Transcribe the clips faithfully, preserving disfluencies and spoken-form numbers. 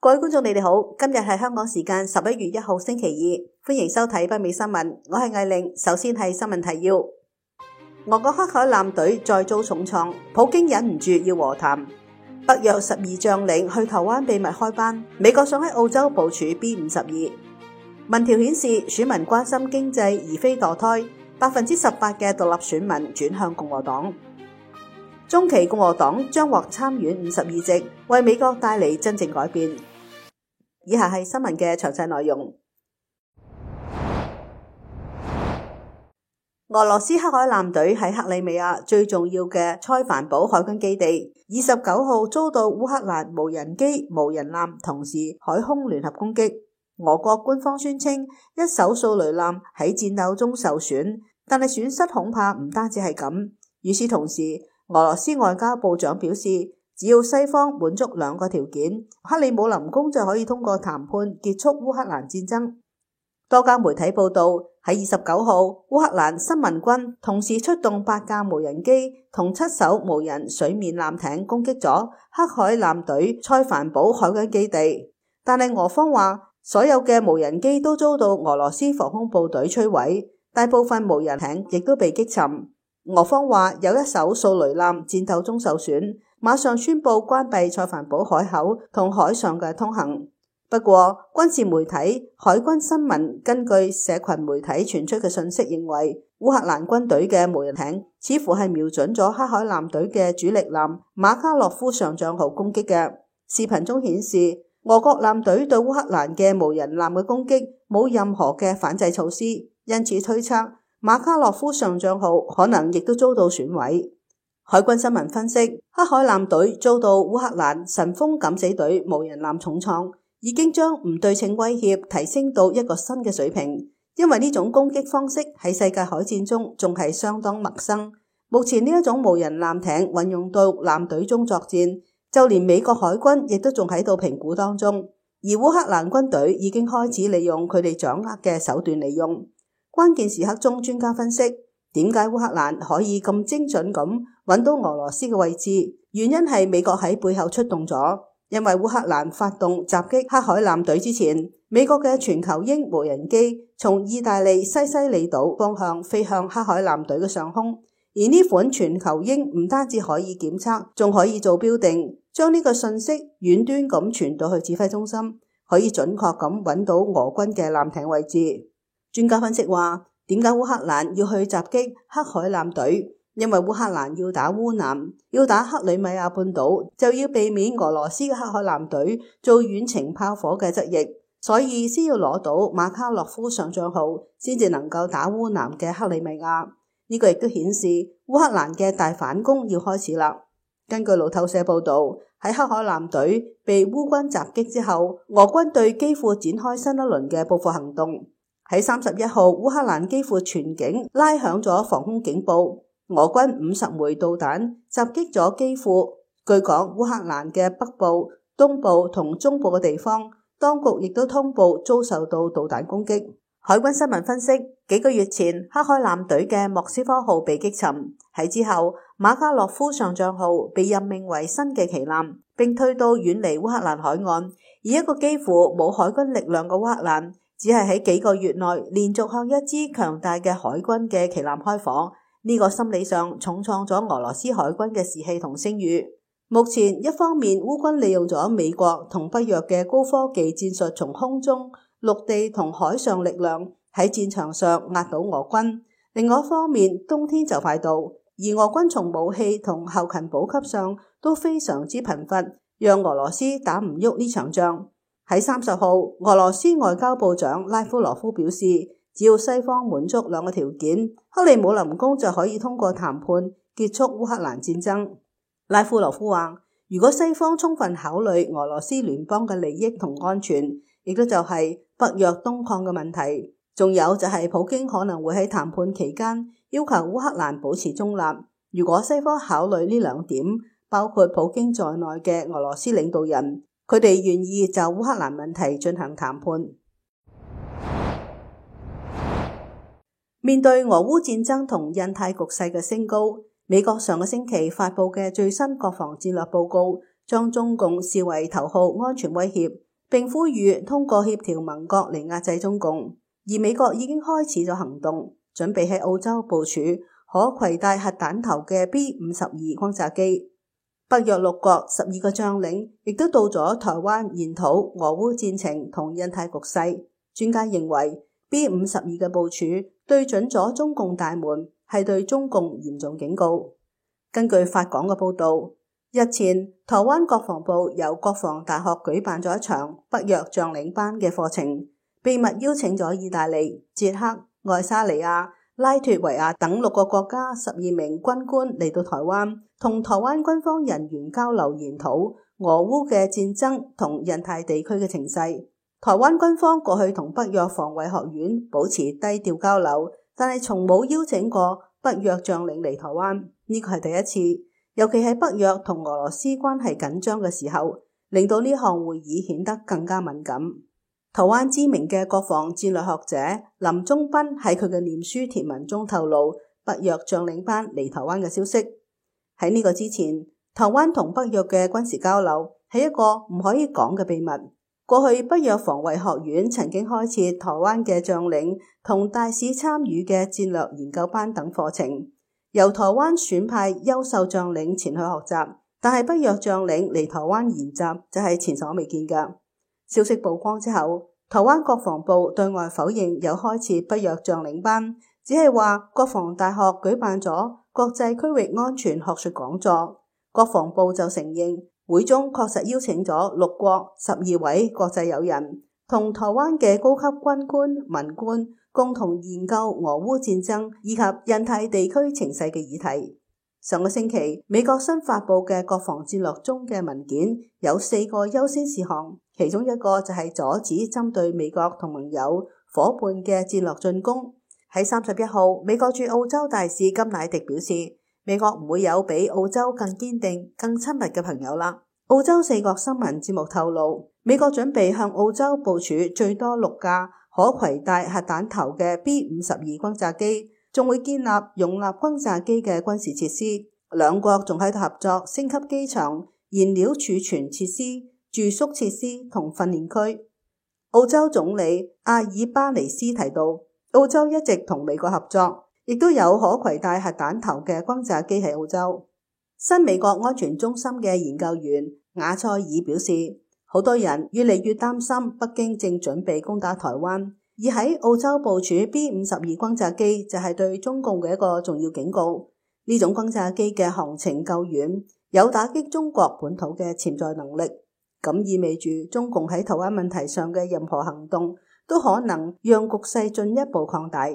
各位觀眾，你哋好，今日係香港時間十一月一號星期二，歡迎收睇北美新聞。我係艾玲，首先係新聞提要。俄國黑海艦隊再遭重創，普京忍唔住要和談。北約十二將領去台灣秘密開班，美國想喺澳洲部署 B 五十二。民調顯示選民關心經濟而非墮胎，百分之十八嘅獨立選民轉向共和黨。中期共和黨將獲參院五十二席，為美國帶嚟真正改變。以下係新聞嘅詳細內容。俄羅斯黑海艦隊喺克里米亞最重要嘅塞凡堡海軍基地，二十九號遭到烏克蘭無人機、無人艦同時海空聯合攻擊。俄國官方宣稱一艘掃雷艦喺戰鬥中受損，但係損失恐怕唔單止係咁。與此同時，俄羅斯外交部長表示，只要西方滿足兩個條件，克里姆林宮就可以通過談判結束烏克蘭戰爭。多家媒體報道，喺二十九號，烏克蘭新民軍同時出動八架無人機同七艘無人水面艦艇攻擊咗黑海艦隊塞凡堡海軍基地，但係俄方話所有嘅無人機都遭到俄羅斯防空部隊摧毀，大部分無人艇亦都被擊沉。俄方話有一艘掃雷艦戰鬥中受損，馬上宣布關閉塞凡堡海口同海上嘅通行。不過，軍事媒體海軍新聞根據社群媒體傳出嘅信息認為，烏克蘭軍隊嘅無人艇似乎係瞄準咗黑海艦隊嘅主力艦馬卡洛夫上將號攻擊嘅。視頻中顯示，俄國艦隊對烏克蘭嘅無人艦嘅攻擊冇任何嘅反制措施，因此推測馬卡洛夫上將號可能亦都遭到損毀。海軍新聞分析，黑海艦隊遭到烏克蘭神風敢死隊無人艦重創，已經將唔對稱威脅提升到一個新嘅水平，因為呢種攻擊方式喺世界海戰中仲係相當陌生。目前呢一種無人艦艇運用到艦隊中作戰，就連美國海軍亦都仲喺度評估當中，而烏克蘭軍隊已經開始利用佢哋掌握嘅手段利用。關鍵時刻中，專家分析點解烏克蘭可以咁精準咁揾到俄羅斯嘅位置，原因係美國喺背後出動咗。因為烏克蘭發動襲擊黑海艦隊之前，美國嘅全球鷹無人機從意大利西西里島方向飛向黑海艦隊嘅上空，而呢款全球鷹唔單止可以檢測，仲可以做標定，將呢個信息遠端咁傳到去指揮中心，可以準確咁揾到俄軍嘅艦艇位置。專家分析話，點解烏克蘭要去襲擊黑海艦隊？因為烏克蘭要打烏南，要打克里米亞半島，就要避免俄羅斯嘅黑海艦隊做遠程炮火嘅側翼，所以先要攞到馬卡洛夫上將號，先至能夠打烏南嘅克里米亞。呢個亦都顯示烏克蘭嘅大反攻要開始啦。根據路透社報道，喺黑海艦隊被烏軍襲擊之後，俄軍對基輔展開新一輪嘅報復行動。喺三十一號，烏克蘭幾乎全境拉響咗防空警報，俄軍五十枚導彈襲擊咗基輔。據講，烏克蘭嘅北部、東部同中部嘅地方，當局亦都通報遭受到導彈攻擊。海軍新聞分析，幾個月前黑海艦隊嘅莫斯科號被擊沉，喺之後馬卡洛夫上將號被任命為新嘅旗艦，並退到遠離烏克蘭海岸。而一個幾乎冇海軍力量嘅烏克蘭，只係喺幾個月內連續向一支強大嘅海軍嘅旗艦開火，呢個心理上重創咗俄羅斯海軍嘅士氣同聲譽。目前一方面烏軍利用咗美國同北約嘅高科技戰術，從空中、陸地同海上力量喺戰場上壓倒俄軍，另外一方面冬天就快到，而俄軍從武器同後勤補給上都非常之貧乏，讓俄羅斯打唔喐呢場仗。喺三十號，俄羅斯外交部長拉夫羅夫表示，只要西方滿足兩個條件，克里姆林宮就可以通過談判結束烏克蘭戰爭。拉夫羅夫話，如果西方充分考慮俄羅斯聯邦嘅利益同安全，亦都就係北約東擴嘅問題，仲有就係普京可能會喺談判期間要求烏克蘭保持中立。如果西方考慮呢兩點，包括普京在內嘅俄羅斯領導人，佢哋願意就烏克蘭問題進行談判。面對俄烏戰爭同印太局勢嘅升高，美國上個星期發佈嘅最新國防戰略報告將中共視為頭號安全威脅， 並呼籲通過協調盟國嚟壓制中共。而美國已經開始咗行動，準備喺澳洲部署可攜帶核彈頭嘅 B 五十二轟炸機。北約六國十二個將領亦都到咗台灣研討俄烏戰情同印太局勢。專家認為 B 五十二嘅部署對準咗中共大門，係對中共嚴重警告。根據法廣嘅報道，日前台灣國防部由國防大學舉辦咗一場北約將領班嘅課程，秘密邀請咗意大利、捷克、愛沙尼亞、拉脫維亞等六個國家十二名軍官嚟到台灣，同台灣軍方人員交流研討俄烏嘅戰爭同印太地區嘅情勢。台灣軍方過去同北約防衛學院保持低調交流，但係從冇邀請過北約將領嚟台灣，呢個係第一次。尤其係北約同俄羅斯關係緊張嘅時候，令到呢項會議顯得更加敏感。台灣知名嘅國防戰略學者林忠斌喺佢嘅臉書貼文中透露北約將領班嚟台灣嘅消息。喺呢個之前，台灣同北約嘅軍事交流係一個唔可以講嘅秘密。過去北約防衛學院曾經開設台灣嘅將領同大使參與嘅戰略研究班等課程，由台灣選派優秀將領前去學習，但係北約將領嚟台灣研習就係前所未見㗎。消息曝光之後，台灣國防部對外否認有開設北約將領班，只係話國防大學舉辦咗國際區域安全學術講座。國防部就承認會中確實邀請咗六國十二位國際友人，同台灣嘅高級軍官、文官共同研究俄烏戰爭以及印太地區情勢嘅議題。上個星期，美國新發佈嘅國防戰略中嘅文件有四個優先事項，其中一個就係阻止針對美國同盟友夥伴嘅戰略進攻。喺三十一號，美國駐澳洲大使甘迺迪表示，美國唔會有比澳洲更堅定、更親密嘅朋友啦。澳洲四國新聞節目透露，美國準備向澳洲部署最多六架可攜帶核彈頭嘅 B 五十二轟炸機，仲會建立容納轟炸機嘅軍事設施。兩國仲喺度合作升級機場、燃料儲存設施、住宿設施同訓練區。澳洲總理阿爾巴尼斯提到，澳洲一直同美國合作，亦都有可攜帶核彈頭嘅轟炸機喺澳洲。新美國安全中心嘅研究員亞塞爾表示，好多人越嚟越擔心北京正準備攻打台灣，而喺澳洲部署 B 五十二轟炸機就係對中共嘅一個重要警告。呢種轟炸機嘅航程夠遠，有打擊中國本土嘅潛在能力，咁意味住中共喺台灣問題上嘅任何行動都可能讓局勢進一步擴大。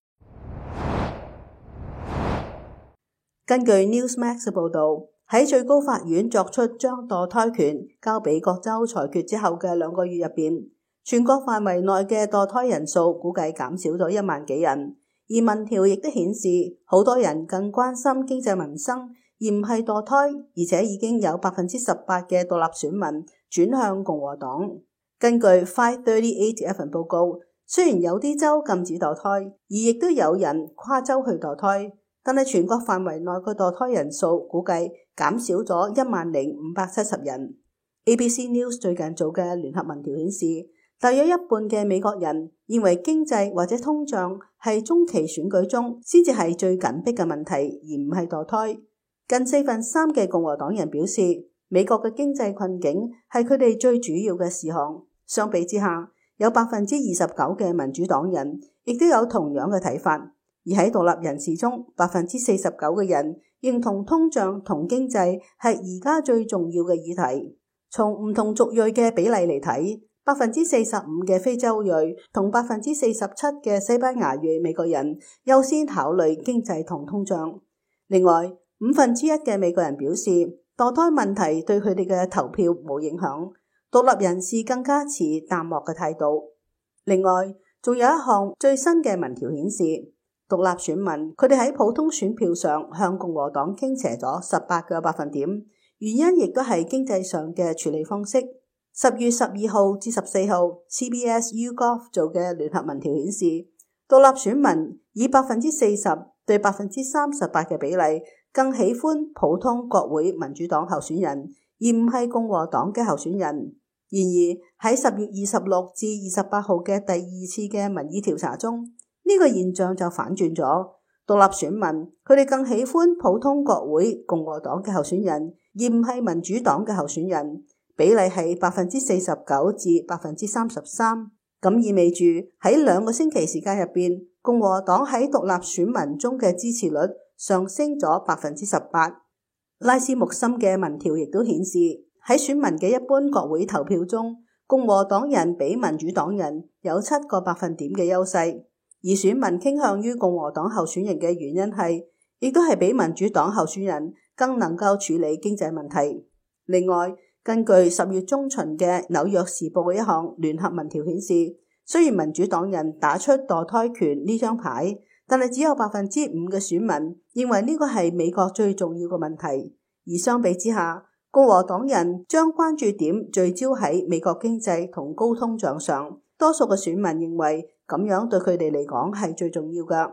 根據 Newsmax 嘅報導，喺最高法院作出將墮胎權交俾各州裁決之後嘅兩個月入邊，全國範圍內嘅墮胎人數估計減少咗一萬幾人。而民調亦都顯示，好多人更關心經濟民生，而唔係墮胎，而且已經有百分之十八嘅獨立選民轉向共和黨。根據五三八一一份報告，雖然有啲州禁止墮胎，而亦都有人跨州去墮胎，但係全國範圍內嘅墮胎人數估計減少咗一萬零五百七十人。A B C News 最近做嘅聯合民調顯示，大約一半嘅美國人認為經濟或者通脹係中期選舉中先至係最緊迫嘅問題，而唔係墮胎。近四分三嘅共和黨人表示，美國嘅經濟困境係佢哋最主要嘅事項。相比之下，有百分之二十九嘅民主黨人亦都有同樣嘅睇法。而喺獨立人士中，百分之四十九嘅人認同通脹同經濟係而家最重要嘅議題。從唔同族裔嘅比例嚟睇，百分之四十五嘅非洲裔同百分之四十七嘅西班牙裔美國人優先考慮經濟同通脹。另外，五分之一嘅美國人表示，墮胎問題對佢哋嘅投票冇影響。獨立人士更加持淡漠嘅態度。另外，仲有一項最新嘅民調顯示，獨立選民佢哋喺普通選票上向共和黨傾斜咗十八個百分點，原因亦都係經濟上嘅處理方式。十月十二號至十四號 C B S YouGov 做嘅聯合民調顯示，獨立選民以百分之四十對百分之三十八嘅比例更喜歡普通國會民主黨候選人，而唔係共和黨嘅候選人。 然而喺十月二十六至二十八號嘅第二次嘅民意調查中，呢個現象就反轉咗。獨立選民佢哋更喜歡普通國會共和黨嘅候選人，而唔係民主黨嘅候選人，比例係百分之四十九至百分之三十三。咁意味住喺兩個星期時間入邊，共和黨喺獨立選民中嘅支持率上升咗百分之十八。拉斯穆森嘅民調亦都顯示，喺選民嘅一般國會投票中，共和黨人比民主黨人有七個百分點嘅優勢。而選民傾向於共和黨候選人嘅原因係，亦都係比民主黨候選人更能夠處理經濟問題。另外，根據十月中旬嘅紐約時報嘅一項聯合民調顯示，雖然民主黨人打出墮胎權呢張牌，但係只有百分之五嘅選民認為呢個係美國最重要嘅問題。而相比之下，共和黨人將關注點聚焦喺美國經濟同高通脹上，多數嘅選民認為咁樣對佢哋嚟講係最重要㗎。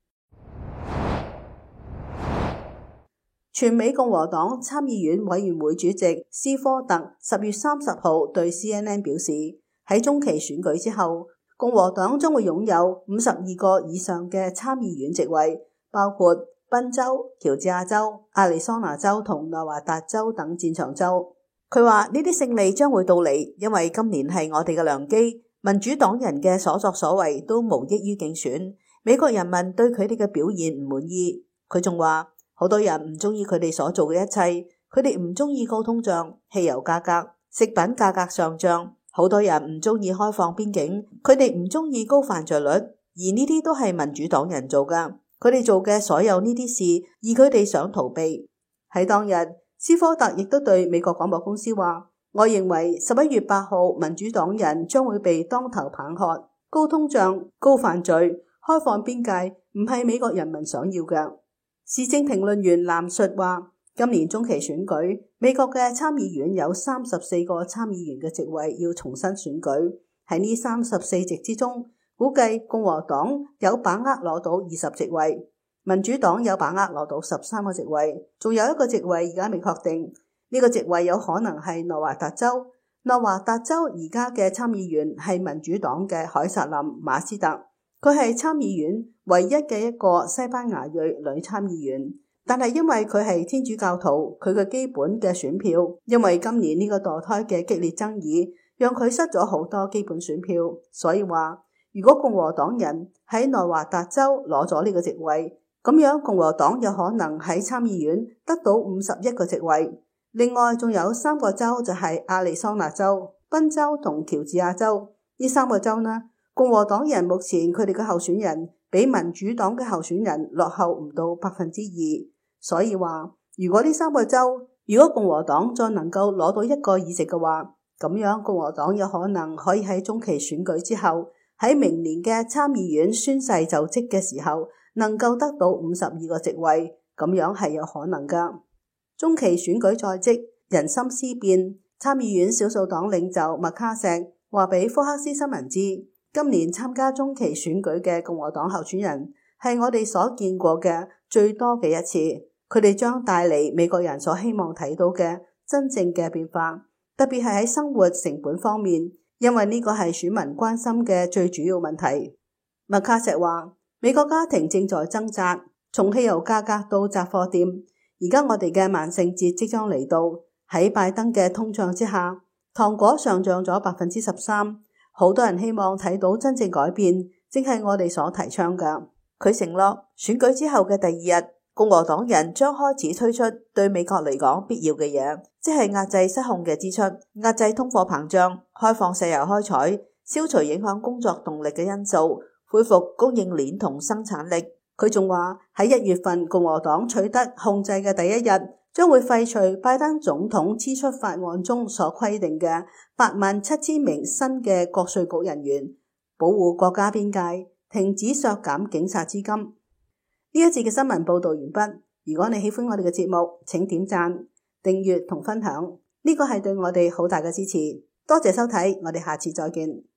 全美共和黨參議院委員會主席斯科特十月三十號對 C N N 表示，喺中期選舉之後，共和黨將會擁有五十二個以上嘅參議院席位，包括賓州、喬治亞州、亞利桑那州同內華達州等戰場州。佢話呢啲勝利將會到嚟，因為今年係我哋嘅良機。民主黨人嘅所作所為都無益於競選，美國人民對佢哋嘅表現唔滿意。佢仲話，好多人唔中意佢哋所做嘅一切，佢哋唔中意高通脹、汽油價格、食品價格上漲，好多人唔中意開放邊境，佢哋唔中意高犯罪率，而呢啲都係民主黨人做㗎。佢哋做嘅所有呢啲事，而佢哋想逃避。喺當日，斯科特亦都對美國廣播公司話，我認為十一月八號民主黨人將會被當頭棒喝，高通脹、高犯罪、開放邊界唔係美國人民想要嘅。時政評論員藍述話，今年中期選舉，美國嘅參議院有三十四個參議員嘅席位要重新選舉。喺呢三十四席之中，估計共和黨有把握攞到二十席位，民主黨有把握攞到十三個席位，仲有一個席位而家未確定。呢個席位有可能係內華達州。內華達州而家嘅參議員係民主黨嘅凱撒琳馬斯特，佢係參議院唯一嘅一個西班牙裔女參議員，但係因為佢係天主教徒，佢嘅基本嘅選票，因為今年呢個墮胎嘅激烈爭議，讓佢失咗好多基本選票。所以話，如果共和黨人喺內華達州攞咗呢個席位，咁樣共和黨有可能喺參議院得到五十一個席位。另外仲有三個州，就係亞利桑那州、賓州同喬治亞州。呢三個州呢，共和黨人目前佢哋嘅候選人比民主黨嘅候選人落後唔到百分之二。所以話，如果呢三個州，如果共和黨再能夠攞到一個議席嘅話，咁樣共和黨有可能可以喺中期選舉之後，喺明年嘅參議院宣誓就職嘅時候，能夠得到五十二個席位，咁樣係有可能噶。中期選舉在即，人心思變。參議院少數黨領袖麥卡錫話俾福克斯新聞知，今年參加中期選舉嘅共和黨候選人係我哋所見過嘅最多嘅一次。佢哋將帶嚟美國人所希望睇到嘅真正嘅變化，特別係喺生活成本方面，因為呢個係選民關心嘅最主要問題。麥卡錫話，美國家庭正在掙扎，從汽油價格到雜貨店。而家我哋嘅萬聖節即將嚟到，喺拜登嘅通脹之下，糖果上漲咗百分之十三，好多人希望睇到真正改變，正係我哋所提倡㗎。佢承諾選舉之後嘅第二日，共和黨人將開始推出對美國嚟講必要嘅嘢，即係壓制失控嘅支出、壓制通貨膨脹、開放石油開採、消除影響工作動力嘅因素、恢復供應鏈同生產力。佢仲話喺一月份共和黨取得控制嘅第一日，將會廢除拜登總統支出法案中所規定嘅八萬七千名新嘅國稅局人員，保護國家邊界，停止削減警察資金。呢一節嘅新聞報道完畢。如果你喜歡我哋嘅節目，請點讚、訂閱同分享，呢個係對我哋好大嘅支持。多謝收睇，我哋下次再見。